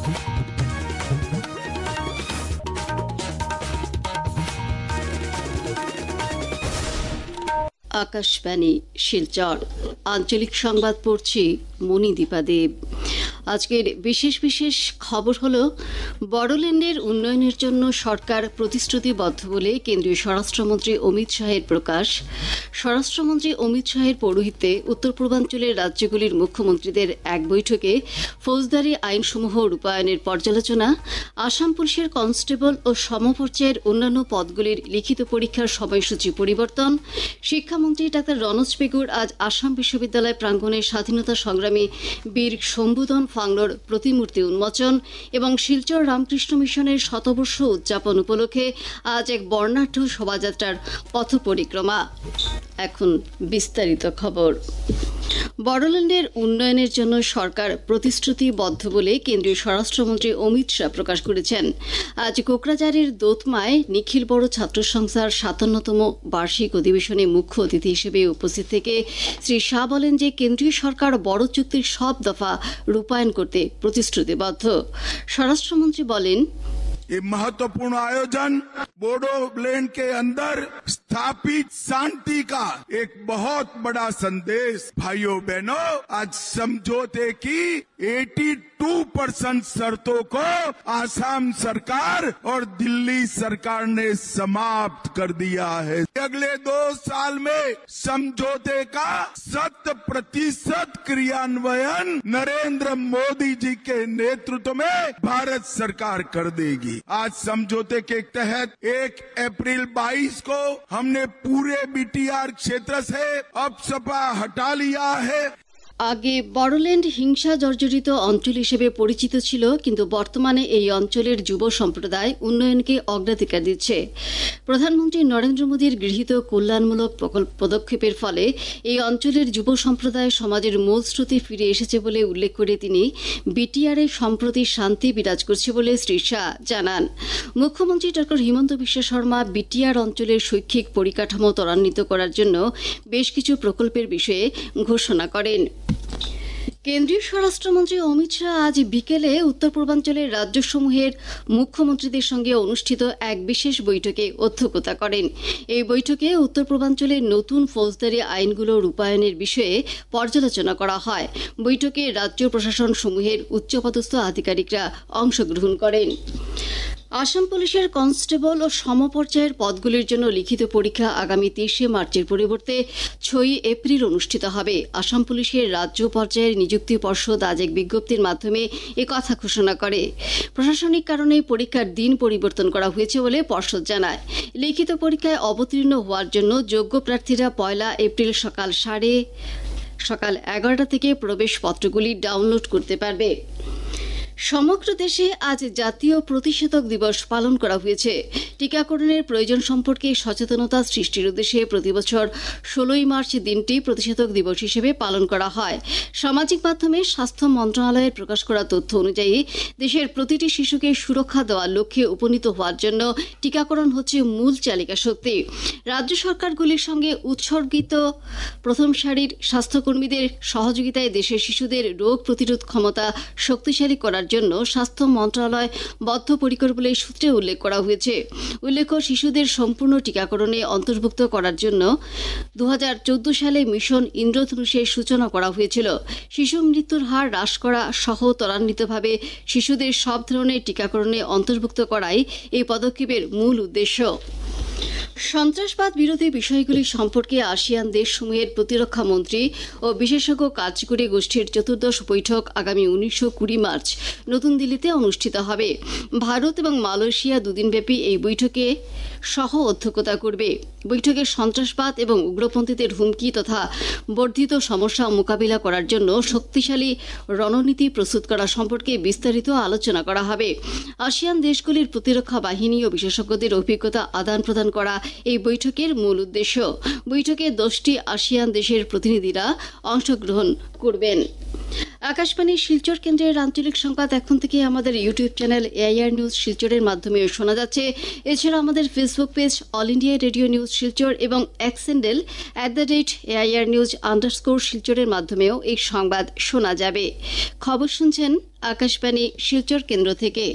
আকাশবাণী শিলচর আঞ্চলিক সংবাদ পড়ছি মণিদীপা দেব। আজকের বিশেষ খবর হলো বড়োল্যান্ডের উন্নয়নের জন্য সরকার প্রতিশ্রুতিবদ্ধ বলে কেন্দ্রীয় স্বরাষ্ট্রমন্ত্রী অমিত শাহের প্রকাশ। স্বরাষ্ট্রমন্ত্রী অমিত শাহের পৌরোহিত্যে উত্তর পূর্বাঞ্চলের রাজ্যগুলির মুখ্যমন্ত্রীদের এক বৈঠকে ফৌজদারি আইনসমূহ রূপায়ণের পর্যালোচনা, আসাম পুলিশের কনস্টেবল ও সমপর্যায়ের অন্যান্য পদগুলির লিখিত পরীক্ষার সময়সূচি পরিবর্তন। শিক্ষামন্ত্রী ডাক্তার রনোজ পেগুর আজ আসাম বিশ্ববিদ্যালয় প্রাঙ্গণে স্বাধীনতা সংগ্রামী বীর শম্ভুধন ফাংলোর প্রতিমূর্তি উন্মোচন এবং শিলচর রামকৃষ্ণ মিশনের শতবর্ষ উদযাপন উপলক্ষে আজ এক বর্ণাঢ্য শোভাযাত্রার পথ পরিক্রমা। এখন বিস্তারিত খবর। বড়োল্যান্ডের উন্নয়নের জন্য সরকার প্রতিশ্রুতিবদ্ধ বলে কেন্দ্রীয় স্বরাষ্ট্রমন্ত্রী অমিত শাহ প্রকাশ করেছেন। আজ কোকরাঝাড়ের দোতমায় নিখিল বড়ো ছাত্র সংস্থার ৫৭তম বার্ষিক অধিবেশনে মুখ্য অতিথি হিসেবে উপস্থিত থেকে শ্রী শাহ বলেন যে কেন্দ্রীয় সরকার বড় চুক্তির সব দফা রূপায়ণ করতে প্রতিশ্রুতিবদ্ধ। স্বরাষ্ট্রমন্ত্রী বলেন, ये महत्वपूर्ण आयोजन बोडोलैंड के अंदर स्थापित शांति का एक बहुत बड़ा संदेश। भाइयों बहनों, आज समझौते की 82% शर्तों को आसाम सरकार और दिल्ली सरकार ने समाप्त कर दिया है। अगले 2 साल में समझौते का 100% क्रियान्वयन नरेंद्र मोदी जी के नेतृत्व में भारत सरकार कर देगी। आज समझौते के तहत 1 अप्रैल 22 को हमने पूरे बीटीआर क्षेत्र से अपसपा हटा लिया है। আগে বড়োল্যান্ড হিংসা জর্জরিত অঞ্চল হিসেবে পরিচিত ছিল, কিন্তু বর্তমানে এই অঞ্চলের যুব সম্প্রদায় উন্নয়নকে অগ্রাধিকার দিচ্ছে। প্রধানমন্ত্রী নরেন্দ্র মোদীর গৃহীত কল্যাণমূলক পদক্ষেপের ফলে এই অঞ্চলের যুব সম্প্রদায় সমাজের মূল স্রোতে ফিরে এসেছে বলে উল্লেখ করে তিনি বিটিআরে সম্প্রতি শান্তি বিরাজ করছে বলে শ্রী শাহ জানান। মুখ্যমন্ত্রী ডা হিমন্ত বিশ্ব শর্মা বিটিআর অঞ্চলের শৈক্ষিক পরিকাঠামো ত্বরান্বিত করার জন্য বেশ কিছু প্রকল্পের বিষয়ে ঘোষণা করেন। কেন্দ্রীয় স্বরাষ্ট্রমন্ত্রী অমিত শাহ আজ বিকেলে উত্তর পূর্বাঞ্চলের রাজ্যসমূহের মুখ্যমন্ত্রীদের সঙ্গে অনুষ্ঠিত এক বিশেষ বৈঠকে অধ্যক্ষতা করেন। এই বৈঠকে উত্তর পূর্বাঞ্চলের নতুন ফৌজদারি আইনগুলো রূপায়ণের বিষয়ে পর্যালোচনা করা হয়। বৈঠকে রাজ্য প্রশাসন সমূহের উচ্চপদস্থ আধিকারিকরা অংশগ্রহণ করেন। আসাম পুলিশের কনস্টেবল ও সমপর্যায়ের পদগুলির জন্য লিখিত পরীক্ষা আগামী ৩০ মার্চের পরিবর্তে ৬ এপ্রিল অনুষ্ঠিত হবে। আসাম পুলিশের রাজ্য পর্যায়ের নিযুক্তি পর্ষদ আজ এক বিজ্ঞপ্তির মাধ্যমে একথা ঘোষণা করে। প্রশাসনিক কারণে পরীক্ষার দিন পরিবর্তন করা হয়েছে বলে পর্ষদ জানায়। লিখিত পরীক্ষায় অবতীর্ণ হওয়ার জন্য যোগ্য প্রার্থীরা ১ এপ্রিল সকাল 11টা থেকে প্রবেশপত্রগুলি ডাউনলোড করতে পারবে। সমগ্র দেশে আজ জাতীয় প্রতিষেধক দিবস পালন করা হয়েছে। টিকাকরণের প্রয়োজন সম্পর্কে সচেতনতা সৃষ্টির উদ্দেশ্যে প্রতিবছর ১৬ মার্চ দিনটি প্রতিষেধক দিবস হিসেবে পালন করা হয়। সামাজিক মাধ্যমে স্বাস্থ্য মন্ত্রণালয়ের প্রকাশ করা তথ্য অনুযায়ী দেশের প্রতিটি শিশুকে সুরক্ষা দেওয়ার লক্ষ্যে উপনীত হওয়ার জন্য টিকাকরণ হচ্ছে মূল চালিকা শক্তি। রাজ্য সরকারগুলির সঙ্গে উৎসর্গিত প্রথম সারির স্বাস্থ্যকর্মীদের সহযোগিতায় দেশের শিশুদের রোগ প্রতিরোধ ক্ষমতা শক্তিশালী করার জন্য স্বাস্থ্য মন্ত্রণালয় বদ্ধপরিকর বলে সূত্রে উল্লেখ করা হয়েছে। উল্লেখ্য, শিশুদের সম্পূর্ণ টিকাকরণে অন্তর্ভুক্ত করার জন্য ২০১৪ সালে মিশন ইন্দ্রধনুষের সূচনা করা হয়েছিল। শিশু মৃত্যুর হার হ্রাস করা সহ ত্বরান্বিতভাবে শিশুদের সব ধরনের টিকাকরণে অন্তর্ভুক্ত করাই এই পদক্ষেপের মূল উদ্দেশ্য। সন্ত্রাসবাদ বিরোধী বিষয়গুলি সম্পর্কে আসিয়ান দেশসমূহের প্রতিরক্ষা মন্ত্রী ও বিশেষজ্ঞ কার্যকরী গোষ্ঠীর ১৪শ বৈঠক আগামী ১৯ ও ২০ মার্চ নতুন দিল্লিতে অনুষ্ঠিত হবে। ভারত এবং মালয়েশিয়া দুদিনব্যাপী এই বৈঠকে সহ অধ্যক্ষতা করবে। বৈঠকে সন্ত্রাসবাদ এবং উগ্রপন্থীদের হুমকি তথা বর্ধিত সমস্যা মোকাবিলা করার জন্য শক্তিশালী রণনীতি প্রস্তুত করা সম্পর্কে বিস্তারিত আলোচনা করা হবে। আসিয়ান দেশগুলির প্রতিরক্ষা বাহিনী ও বিশেষজ্ঞদের অভিজ্ঞতা আদান প্রদান করা এই বৈঠকের মূল উদ্দেশ্য। বৈঠকে 10টি আসিয়ান দেশের প্রতিনিধিরা অংশগ্রহণ করবেন। আকাশবাণী শিলচর কেন্দ্রের আঞ্চলিক সংবাদ এখন থেকে আমাদের ইউটিউব চ্যানেল এআইআর নিউজ শিলচরের মাধ্যমে শোনা যাচ্ছে। এছাড়া আমাদের Facebook page all India radio news Silchar এবং এক্স হ্যান্ডেল @AIR News_ শিলচরের মাধ্যমেও এই সংবাদ শোনা যাবে। খবর শুনছেন আকাশবাণী শিলচর কেন্দ্র থেকে।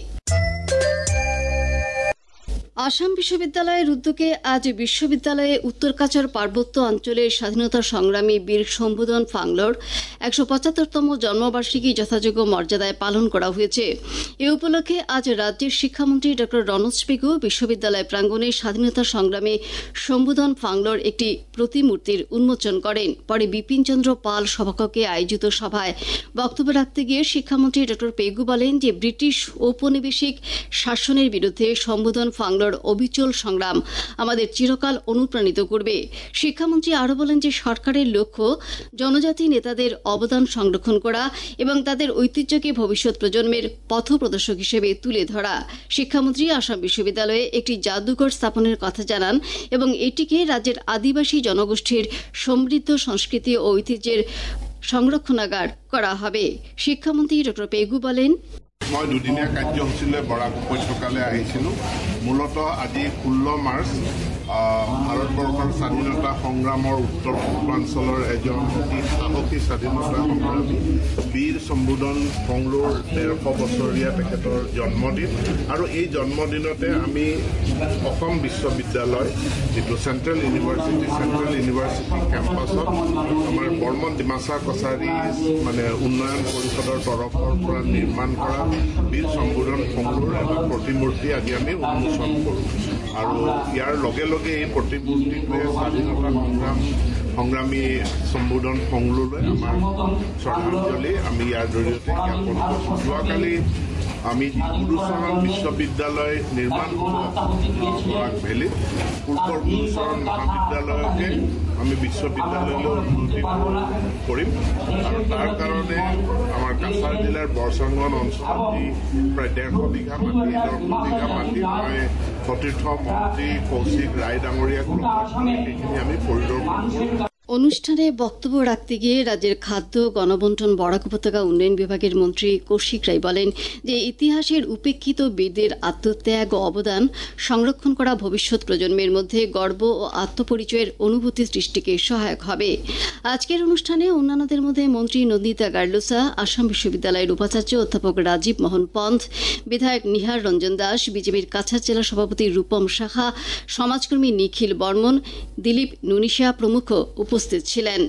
আসাম বিশ্ববিদ্যালয়ের উদ্যোগে আজ বিশ্ববিদ্যালয়ে উত্তরকাছাড় পার্বত্য অঞ্চলের স্বাধীনতা সংগ্রামী বীর শম্ভুধন ফাংলোর ১৭৫তম জন্মবার্ষিকী যথাযোগ্য মর্যাদায় পালন করা হয়েছে। এ উপলক্ষে আজ রাজ্যের শিক্ষামন্ত্রী ড রনোজ পেগু বিশ্ববিদ্যালয় প্রাঙ্গণে স্বাধীনতা সংগ্রামী শম্ভুধন ফাংলোর একটি প্রতিমূর্তির উন্মোচন করেন। পরে বিপিনচন্দ্র পাল সভাকক্ষে আয়োজিত সভায় বক্তব্য রাখতে গিয়ে শিক্ষামন্ত্রী ড পেগু বলেন যে ব্রিটিশ ঔপনিবেশিক শাসনের বিরুদ্ধে শম্ভুধন ফাংলোর অবিচল সংগ্রাম আমাদের চিরকাল অনুপ্রাণিত করবে। শিক্ষামন্ত্রী আরও বলেন যে সরকারের লক্ষ্য জনজাতি নেতাদের অবদান সংরক্ষণ করা এবং তাদের ঐতিহ্যকে ভবিষ্যৎ প্রজন্মের পথপ্রদর্শক হিসেবে তুলে ধরা। শিক্ষামন্ত্রী আসাম বিশ্ববিদ্যালয়ে একটি জাদুঘর স্থাপনের কথা জানান এবং এটিকে রাজ্যের আদিবাসী জনগোষ্ঠীর সমৃদ্ধ সংস্কৃতি ও ঐতিহ্যের সংরক্ষণাগার করা হবে। শিক্ষামন্ত্রী ড পেগু বলেন, মই দুদিনীয়া কাৰ্যসূচীলৈ বৰাক উপত্যকালৈ আহিছিলোঁ। মূলতঃ আজি 16 মাৰ্চ ভাৰতবৰ্ষৰ স্বাধীনতা সংগ্ৰামৰ উত্তৰ পূৰ্বাঞ্চলৰ এজন অতি সাহসী স্বাধীনতা সংগ্ৰামী বীৰ শম্ভুধন ফাংলোৰ ১৫০ বছৰীয়া তেখেতৰ জন্মদিন আৰু এই জন্মদিনতে আমি অসম বিশ্ববিদ্যালয় যিটো চেণ্ট্ৰেল ইউনিভাৰ্চিটি কেম্পাছত আমাৰ বৰ্মন ডিমাচা কছাৰী উন্নয়ন পৰিষদৰ তৰফৰ পৰা নিৰ্মাণ কৰা বীৰ শম্ভুধন ফাংলোৰ এটা প্ৰতিমূৰ্তি আজি আমি উন্মোচন কৰোঁ আৰু ইয়াৰ লগে লগে এই প্ৰতিমূৰ্তিটোৱে স্বাধীনতা সংগ্ৰামী শম্ভুধন ফাংলোলৈ আমাৰ শ্ৰদ্ধাঞ্জলি আমি ইয়াৰ জৰিয়তে জ্ঞাপন কৰিছোঁ। যোৱাকালি আমি গুৰুচৰণ বিশ্ববিদ্যালয় নিৰ্মাণ বৰাক ভেলীত পূৰ্বৰ গুৰুচৰণ মহাবিদ্যালয়কে আমি বিশ্ববিদ্যালয়লৈ উন্নতি কৰিম আৰু তাৰ কাৰণে আমাৰ কাছাৰ জিলাৰ বৰচাংগন অঞ্চলত যি প্ৰায় ১৫০ বিঘা মাটি মই সতীৰ্থ মন্ত্ৰী কৌশিক ৰায় ডাঙৰীয়াক সেইখিনি আমি পৰিদৰ্শন কৰিম। অনুষ্ঠানে বক্তব্য রাখতে গিয়ে রাজ্যের খাদ্য গণবন্টন বরাক উপত্যকা উন্নয়ন বিভাগের মন্ত্রী কৌশিক রায় বলেন যে ইতিহাসের উপেক্ষিত বীরদের আত্মত্যাগ ও অবদান সংরক্ষণ করা ভবিষ্যৎ প্রজন্মের মধ্যে গর্ব ও আত্মপরিচয়ের অনুভূতি সৃষ্টিকে সহায়ক হবে। আজকের অনুষ্ঠানে অন্যান্যদের মধ্যে মন্ত্রী নন্দিতা গার্লোসা, আসাম বিশ্ববিদ্যালয়ের উপাচার্য অধ্যাপক রাজীব মোহন পন্থ, বিধায়ক নিহার রঞ্জন দাস, বিজেপির কাছাড় জেলা সভাপতি রূপম সাহা, সমাজকর্মী নিখিল বর্মন, দিলীপ নুনিশা প্রমুখ উপস্থিত ছিলেন।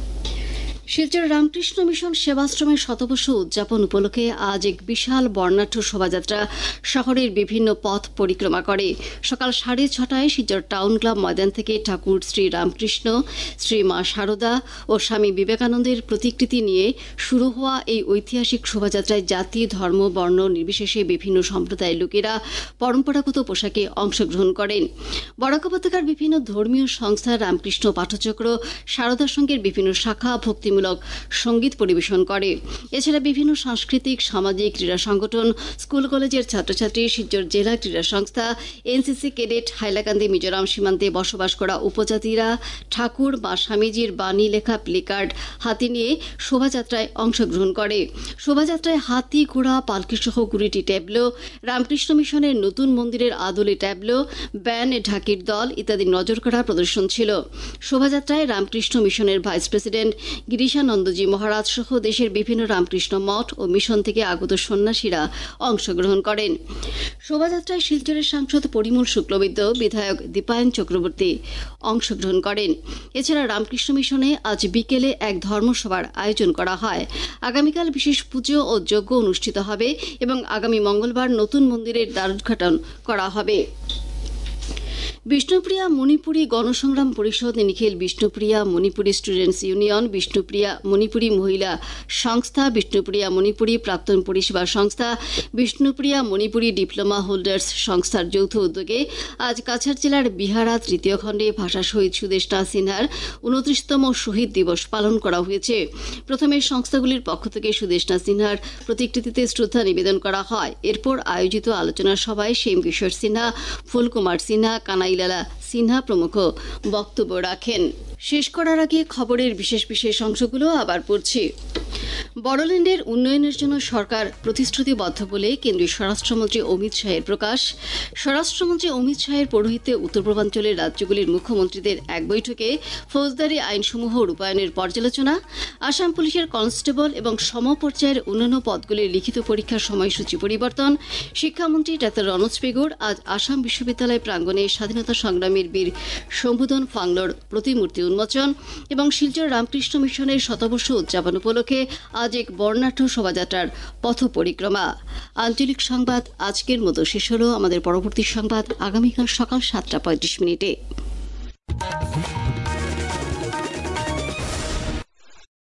শিলচর রামকৃষ্ণ মিশন সেবাশ্রমের শতবর্ষ উদযাপন উপলক্ষে আজ এক বিশাল বর্ণাঢ্য শোভাযাত্রা শহরের বিভিন্ন পথ পরিক্রমা করে। সকাল 6:30টায় শিলচর টাউন ক্লাব ময়দান থেকে ঠাকুর শ্রী রামকৃষ্ণ, শ্রী মা শারদা ও স্বামী বিবেকানন্দের প্রতিকৃতি নিয়ে শুরু হওয়া এই ঐতিহাসিক শোভাযাত্রায় জাতি, ধর্ম, বর্ণ নির্বিশেষে বিভিন্ন সম্প্রদায়ের লোকেরা পরম্পরাগত পোশাকে অংশগ্রহণ করেন। বরাক উপত্যকার বিভিন্ন ধর্মীয় সংস্থা, রামকৃষ্ণ পাঠচক্র, শারদা সংঘের বিভিন্ন শাখা ভক্তিমূলক সঙ্গীত পরিবেশন করে। এছাড়া বিভিন্ন সাংস্কৃতিক, সামাজিক, ক্রীড়া সংগঠন, স্কুল কলেজের ছাত্রছাত্রী, শিলচর জেলা ক্রীড়া সংস্থা, এনসিসি ক্যাডেট, হাইলাকান্দি মিজোরাম সীমান্তে বসবাস করা উপজাতিরা ঠাকুর বা স্বামীজির বাণী লেখা প্লেকার্ড হাতে নিয়ে শোভাযাত্রায় অংশগ্রহণ করে। শোভাযাত্রায় হাতি, ঘোড়া, পালকি সহ 20টি ট্যাবলো, রামকৃষ্ণ মিশনের নতুন মন্দিরের আদলে ট্যাবলো, ব্যান্ড, ঢাকির দল ইত্যাদি নজর কাড়া প্রদর্শন ছিল। শোভাযাত্রায় রামকৃষ্ণ মিশনের ভাইস প্রেসিডেন্ট গিরিশানন্দজি মহারাজ সহ দেশের বিভিন্ন রামকৃষ্ণ মঠ ও মিশন থেকে আগত সন্ন্যাসীরা অংশগ্রহণ করেন। শোভাযাত্রায় শিলচরের সাংসদ পরিমল শুক্লবৈদ্য, বিধায়ক দীপায়ন চক্রবর্তী অংশগ্রহণ করেন। এছাড়া রামকৃষ্ণ মিশনে আজ বিকেলে এক ধর্মসভার আয়োজন করা হয়। আগামীকাল বিশেষ পুজো ও যজ্ঞ অনুষ্ঠিত হবে এবং আগামী মঙ্গলবার নতুন মন্দিরের দ্বারোদ্ঘাটন করা হবে। বিষ্ণুপ্রিয়া মণিপুরী গণসংগ্রাম পরিষদ, নিখিল বিষ্ণুপ্রিয়া মণিপুরী স্টুডেন্টস ইউনিয়ন, বিষ্ণুপ্রিয়া মণিপুরী মহিলা সংস্থা, বিষ্ণুপ্রিয়া মণিপুরী প্রাক্তন পরিষেবা সংস্থা, বিষ্ণুপ্রিয়া মণিপুরী ডিপ্লোমা হোল্ডার্স সংস্থার যৌথ উদ্যোগে আজ কাছাড় জেলার বিহারা তৃতীয় খণ্ডে ভাষা শহীদ সুদেষ্ণা সিনহার 29তম শহীদ দিবস পালন করা হয়েছে। প্রথমে সংস্থাগুলির পক্ষ থেকে সুদেষ্ণা সিনহার প্রতিকৃতিতে শ্রদ্ধা নিবেদন করা হয়। এরপর আয়োজিত আলোচনা সভায় শ্যাম কিশোর সিনহা, ফুলকুমার সিনহা, কানাইলালা সিনহা প্রমুখ বক্তব্য রাখেন। শেষ করার আগে খবরের বিশেষ বিশেষ অংশগুলো আবার পড়ছি। বড়োল্যান্ডের উন্নয়নের জন্য সরকার প্রতিশ্রুতিবদ্ধ বলে কেন্দ্রীয় স্বরাষ্ট্রমন্ত্রী অমিত শাহের প্রকাশ। স্বরাষ্ট্রমন্ত্রী অমিত শাহের পৌরোহিত্যে উত্তর পূর্বাঞ্চলের রাজ্যগুলির মুখ্যমন্ত্রীদের এক বৈঠকে ফৌজদারি আইনসমূহ রূপায়ণের পর্যালোচনা। আসাম পুলিশের কনস্টেবল এবং সমপর্যায়ের অন্যান্য পদগুলির লিখিত পরীক্ষার সময়সূচি পরিবর্তন। শিক্ষামন্ত্রী ডা রনোজ পেগুর আজ আসাম বিশ্ববিদ্যালয় প্রাঙ্গণে স্বাধীনতা সংগ্রামীর বীর শম্ভুধন ফাংলোর প্রতিমূর্তি উন্মোচন এবং শিলচর রামকৃষ্ণ মিশনের শতবর্ষ উদযাপন উপলক্ষে আজ এক বর্ণাঢ্য শোভাযাত্রার পথ পরিক্রমা। আঞ্চলিক সংবাদ আজকের মতো শেষ হলো। আমাদের পরবর্তী সংবাদ আগামীকাল সকাল 7:35।